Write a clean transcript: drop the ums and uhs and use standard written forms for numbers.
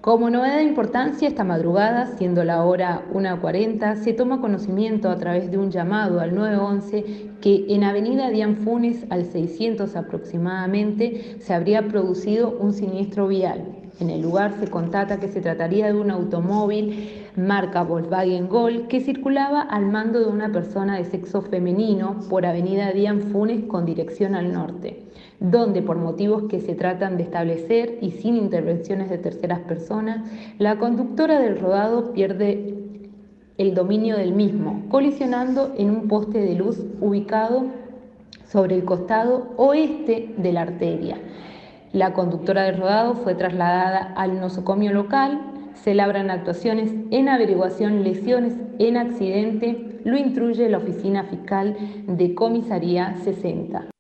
Como novedad de importancia, esta madrugada, siendo la hora 1:40, se toma conocimiento a través de un llamado al 911 que en Avenida Dian Funes, al 600 aproximadamente, se habría producido un siniestro vial. En el lugar se constata que se trataría de un automóvil marca Volkswagen Gol que circulaba al mando de una persona de sexo femenino por Avenida Dian Funes con dirección al norte, donde por motivos que se tratan de establecer y sin intervenciones de terceras personas, la conductora del rodado pierde el dominio del mismo, colisionando en un poste de luz ubicado sobre el costado oeste de la arteria. La conductora del rodado fue trasladada al nosocomio local. Se labran actuaciones en averiguación lesiones en accidente. Lo instruye la oficina fiscal de comisaría 60.